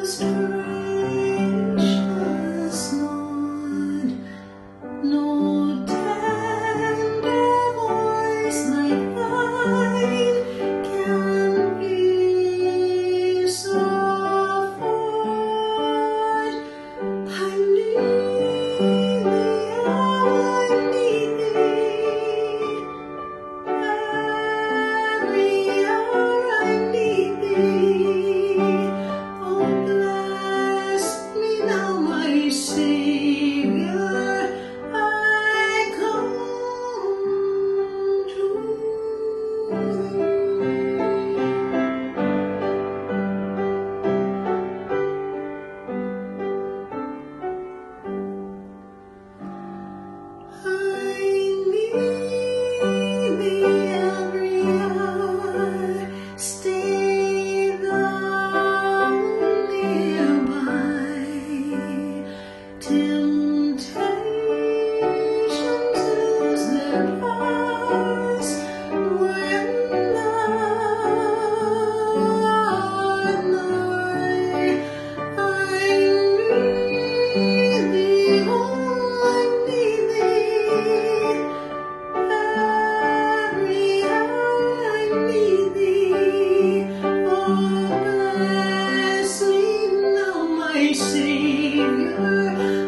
Strange Lord, no tender voice like thine can peace afford. I need thee, I need thee. Every hour I need thee. Oh, bless me now, my Savior. I come to I need thee every hour. Stay thou nearby. Temptations lose their powers when thou art nigh. I need thee, oh, I need thee. Every hour I need thee. Oh, bless me now, my Savior.